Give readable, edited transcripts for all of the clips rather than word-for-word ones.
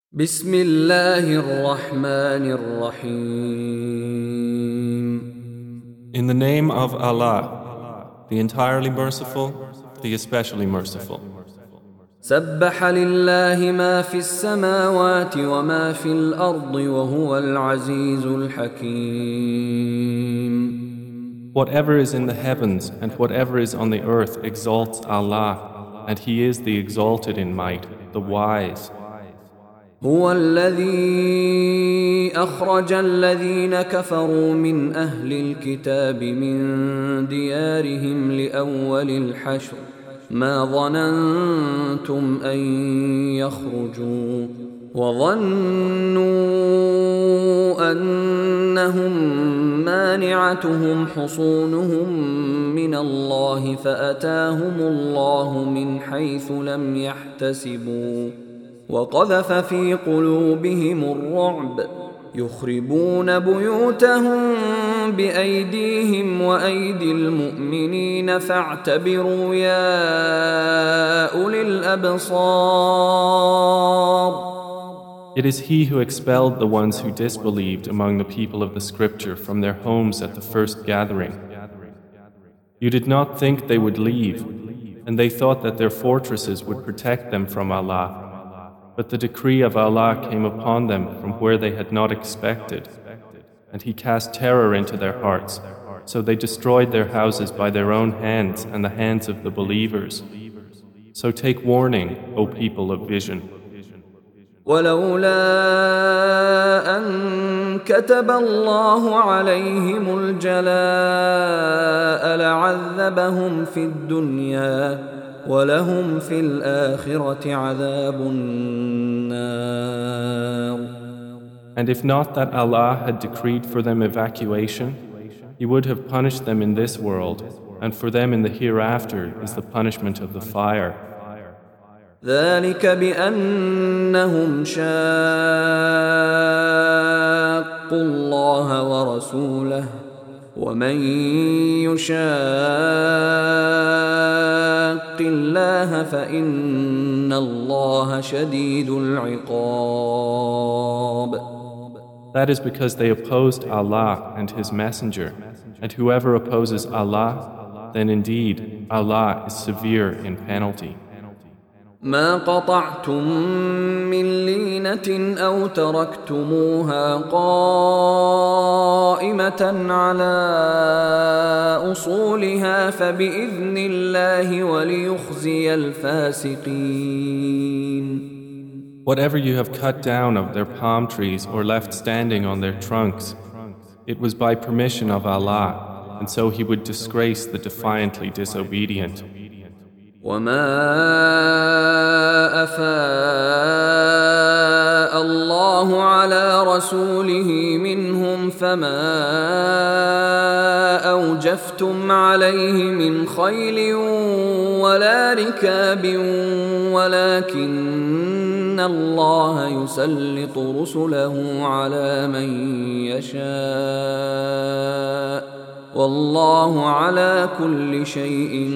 بسم الله الرحمن الرحيم. In the name of Allah, the entirely merciful, the especially merciful. سبح لله ما في السماوات وما في الأرض وهو العزيز الحكيم. Whatever is in the heavens and whatever is on the earth exalts Allah, and He is the exalted in might, the wise. هو الذي أخرج الذين كفروا من أهل الكتاب من ديارهم لأول الحشر ما ظننتم أن يخرجوا وظنوا أنهم مانعتهم حصونهم من الله فأتاهم الله من حيث لم يحتسبوا وقذف في قلوبهم الرعب يخربون بيوتهم بأيديهم وأيدي المؤمنين فاعتبروا يا أولي الأبصار. It is He who expelled the ones who disbelieved among the people of the Scripture from their homes at the first gathering. You did not think they would leave, and they thought that their fortresses would protect them from Allah. But the decree of Allah came upon them from where they had not expected, and He cast terror into their hearts, so they destroyed their houses by their own hands and the hands of the believers. So take warning, O people of vision. ولولا أن كتب الله عليهم الجلاء لعذبهم في الدنيا ولهم في الآخرة عذاب النار. And if not that Allah had decreed for them evacuation, He would have punished them in this world, and for them in the hereafter is the punishment of the fire. ذلك بأنهم شاقوا الله ورسوله ومن يشاق الله فإن الله شديد العقاب. That is because they opposed Allah and His Messenger, and whoever opposes Allah, then indeed Allah is severe in penalty. ما قطعتم من لينة أو تركتموها قائمة على أصولها فبإذن الله وليخزي الفاسقين. Whatever you have cut down of their palm trees or left standing on their trunks, it was by permission of Allah, and so He would disgrace the defiantly disobedient. وما أفاء الله على رسوله منهم فما أوجفتم عليه من خيل ولا ركاب ولكن الله يسلط رسله على من يشاء والله على كل شيء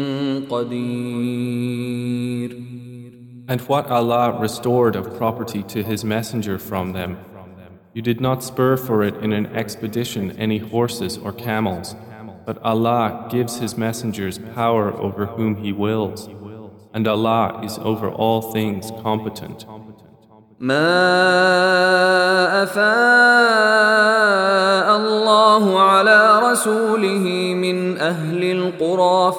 قدير. And what Allah restored of property to His Messenger from them, you did not spur for it in an expedition any horses or camels, but Allah gives His messengers power over whom He wills, and Allah is over all things competent. ما أفاء الله على رسوله من أهل القرى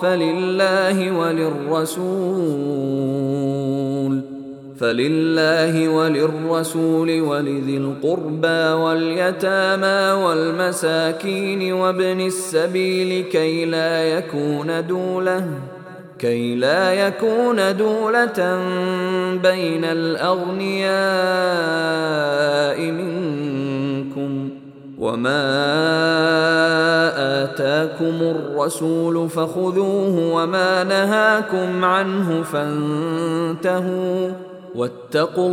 فلله وللرسول ولذي القربى واليتامى والمساكين وابن السبيل كي لا يكون دولة بين الأغنياء منكم وما آتاكم الرسول فخذوه وما نهاكم عنه فانتهوا واتقوا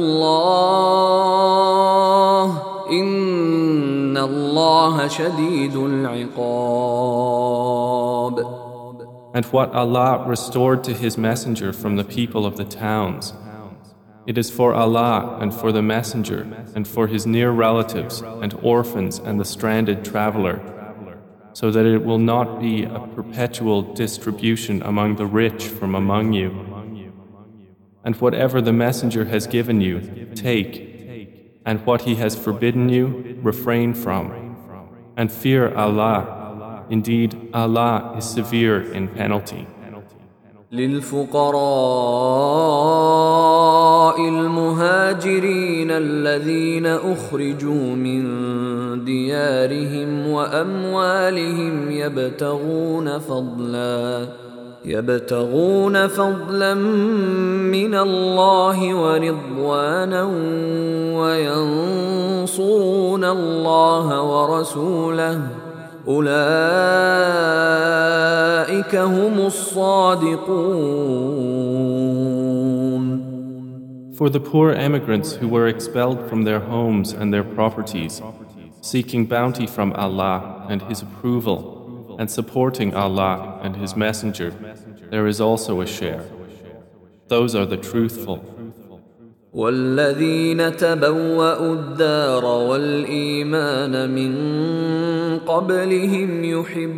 الله إن الله شديد العقاب. And what Allah restored to His Messenger from the people of the towns, It is for Allah and for the Messenger and for his near relatives and orphans and the stranded traveler, so that it will not be a perpetual distribution among the rich from among you. And whatever the Messenger has given you, take, and what he has forbidden you, refrain from. And fear Allah. Indeed, Allah is severe in penalty. للفقراء المهاجرين الذين أخرجوا من ديارهم وأموالهم يبتغون فضلا من الله ورضوانا وينصرون الله ورسوله أولئك هم الصادقون. For the poor emigrants who were expelled from their homes and their properties, seeking bounty from Allah and His approval, and supporting Allah and His Messenger, there is also a share. Those are the truthful. والذين تبوأوا الدار والإيمان من قبلهم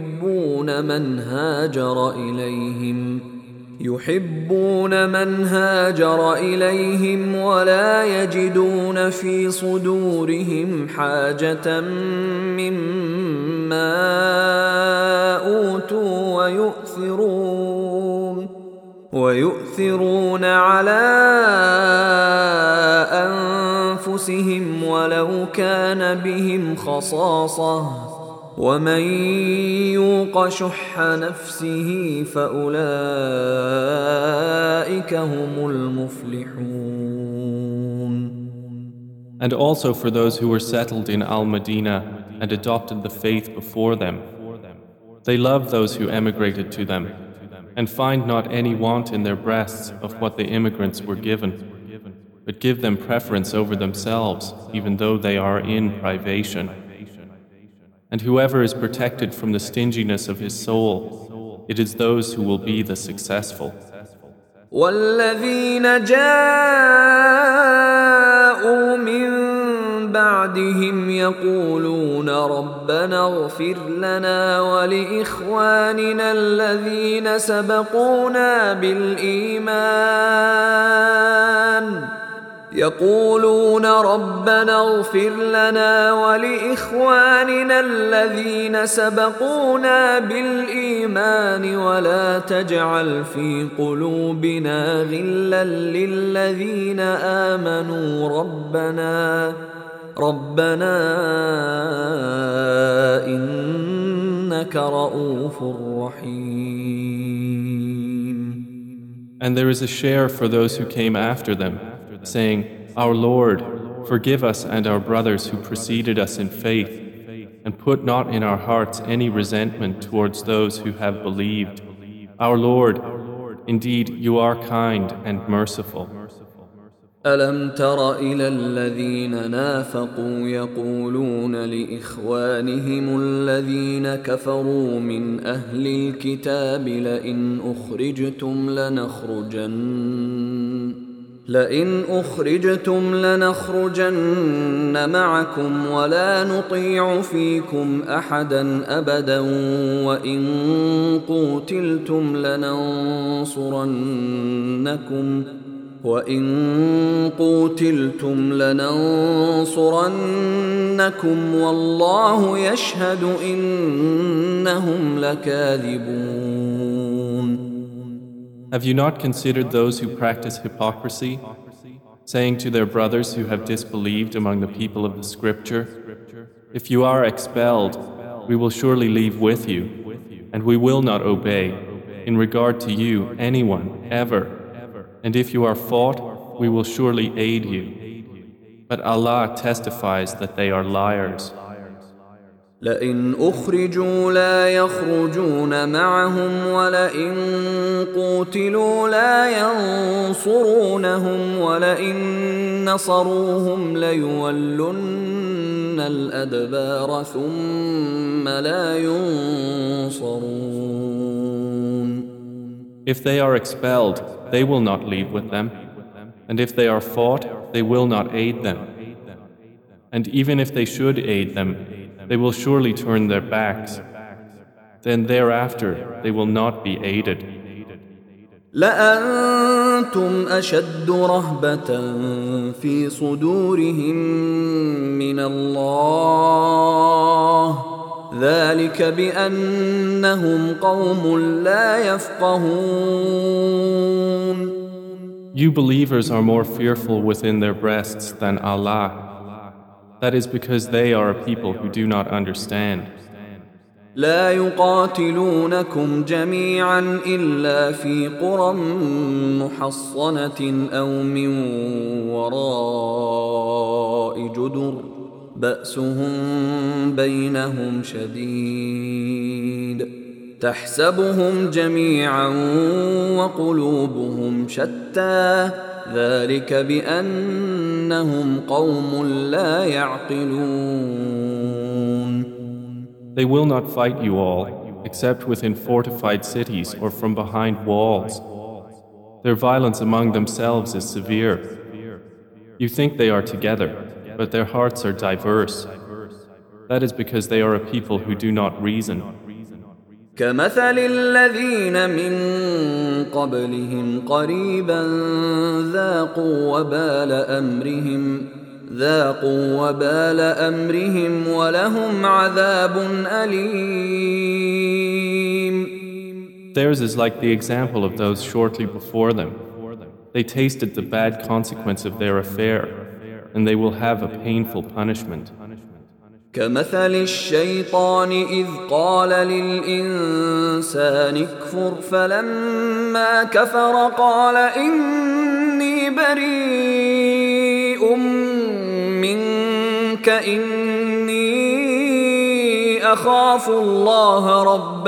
يحبون من هاجر إليهم ولا يجدون في صدورهم حاجة مما أوتوا ويؤثرون على أنفسهم ولو كان بهم خصاصة ومن يوق شح نفسه فأولئك هم المفلحون. And also for those who were settled in Al-Madinah and adopted the faith before them, they love those who emigrated to them and find not any want in their breasts of what the immigrants were given, but give them preference over themselves even though they are in privation. And whoever is protected from the stinginess of his soul, it is those who will be the successful. وَالَّذِينَ جَاءُوا مِن بعدهم يقولون ربنا اغفر لنا ولإخواننا الذين سبقونا بالإيمان ولا تجعل في قلوبنا غلا للذين آمنوا ربنا إنك رؤوف رحيم. And there is a share for those who came after them, saying, Our Lord, forgive us and our brothers who preceded us in faith, and put not in our hearts any resentment towards those who have believed. Our Lord, indeed you are kind and merciful. ألم تر إلى الذين نافقوا يقولون لإخوانهم الذين كفروا من أهل الكتاب لئن أخرجتم لنخرجن معكم ولا نطيع فيكم أحدا أبدا وإن قوتلتم لننصرنكم والله يشهد إنهم لكاذبون. Have you not considered those who practice hypocrisy, saying to their brothers who have disbelieved among the people of the Scripture, If you are expelled, we will surely leave with you, and we will not obey, in regard to you, anyone, ever. And if you are fought, we will surely aid you. But Allah testifies that they are liars. لئن أخرجوا لا يخرجون معهم ولئن قوتلوا لا ينصرونهم ولئن نصروهم ليولن الأدبار ثم لا ينصرون. If they are expelled, they will not leave with them. And if they are fought, they will not aid them. And even if they should aid them, they will surely turn their backs. Then thereafter they will not be aided. لأنتم أشد رهبة في صدورهم من الله ذلك بأنهم قوم لا يفقهون. You believers are more fearful within their breasts than Allah. That is because they are a people who do not understand. لا يقاتلونكم جميعا إلا في قرى محصنة أو من وراء جدر بأسهم بينهم شديد تحسبهم جميعا وقلوبهم شتى ذلك بأنهم قوم لا يعقلون. They will not fight you all, except within fortified cities or from behind walls. Their violence among themselves is severe. You think they are together, but their hearts are diverse. That is because they are a people who do not reason. كمثل الذين من قبلهم قريبا ذاقوا وبال أمرهم ولهم عذاب أليم. Theirs is like the example of those shortly before them. They tasted the bad consequence of their affair, and they will have a painful punishment. كمثل الشيطان إذ قال للإنسان اكفر فلما كفر قال إني بريء منك إني أخاف الله رب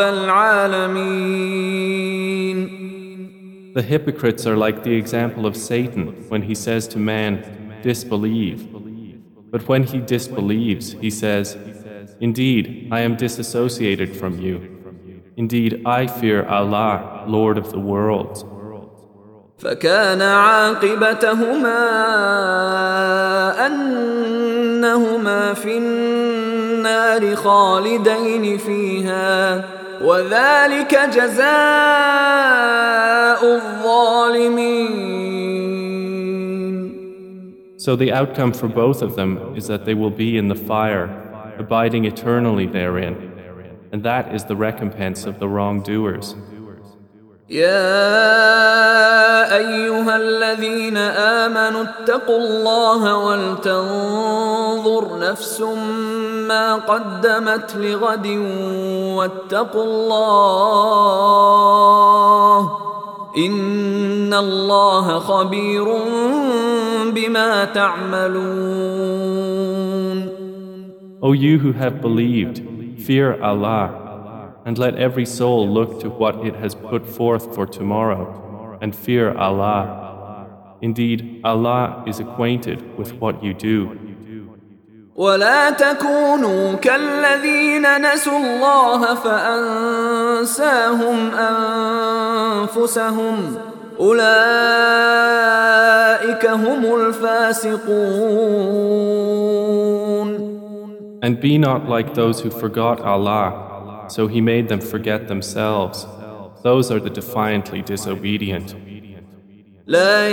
العالمين. The hypocrites are like the example of Satan when he says to man, disbelieve. But when he disbelieves, he says, indeed, I am disassociated from you. Indeed, I fear Allah, Lord of the worlds. فكان عاقبتهما أنهما في النار خالدين فيها وذلك جزاء الظالمين. So the outcome for both of them is that they will be in the fire, abiding eternally therein, and that is the recompense of the wrongdoers. يا أيها الذين آمنوا اتقوا الله ولتنظر نفس ما قدمت لغد واتقوا الله إن الله خبير بما تعملون. O you who have believed, fear Allah, and let every soul look to what it has put forth for tomorrow, and fear Allah. Indeed, Allah is acquainted with what you do. ولا تكونوا كالذين نسوا الله فأنساهم أنفسهم أولئك هم الفاسقون. And be not like those who forgot Allah, so He made them forget themselves. Those are the defiantly disobedient. لا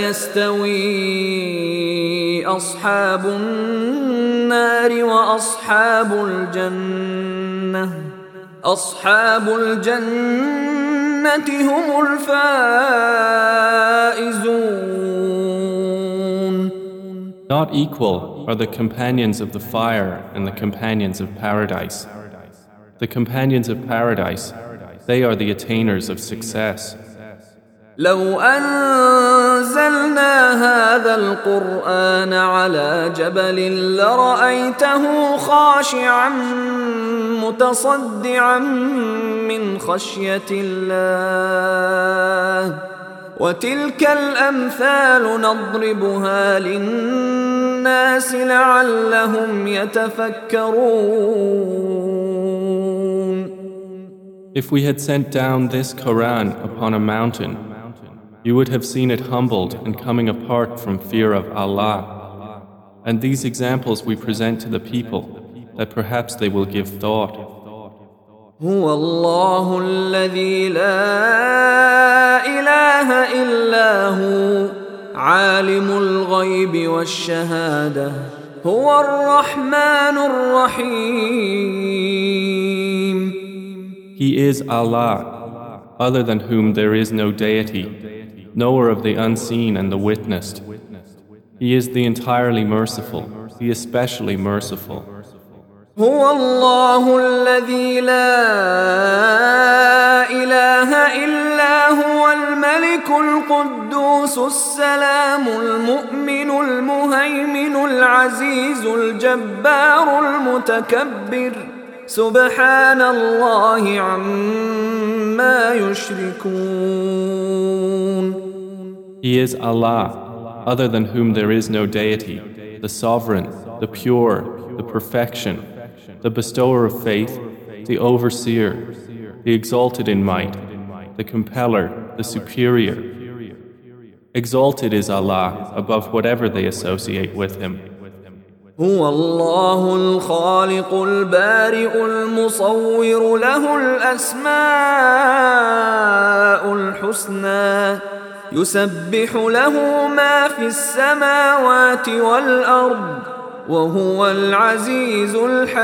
يستوي أصحاب النار وأصحاب الجنة أصحاب الجنة هم الفائزون. Not equal are the companions of the fire and the companions of paradise. The companions of paradise, they are the attainers of success. لو أنزلنا هذا القرآن على جبل لرأيته خاشعا متصدعا من خشية الله وتلك الأمثال نضربها للناس لعلهم يتفكرون. If we had sent down this Quran upon a mountain, You would have seen it humbled and coming apart from fear of Allah. And these examples we present to the people, that perhaps they will give thought. هو الله الذي لا إله إلا هو عالم الغيب والشهادة هو الرحمن الرحيم. He is Allah, other than whom there is no deity, knower of the unseen and the witnessed. He is the entirely merciful, the especially merciful. هو الله الذي لا إله إلا هو الملك القدوس السلام المؤمن المهيمن العزيز الجبار المتكبر سبحان الله عما يشركون. He is Allah, other than whom there is no deity, the sovereign, the pure, the perfection, the bestower of faith, the overseer, the exalted in might, the compeller, the superior. Exalted is Allah above whatever they associate with Him. هو الله الخالق البارئ المصور له الأسماء الحسنى يسبح له ما في السماوات والأرض وهو العزيز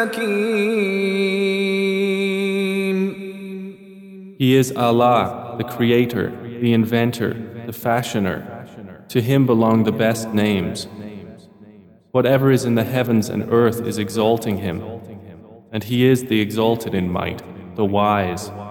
الحكيم. He is Allah, the creator, the inventor, the fashioner. To Him belong the best names. Whatever is in the heavens and earth is exalting Him, and He is the exalted in might, the wise.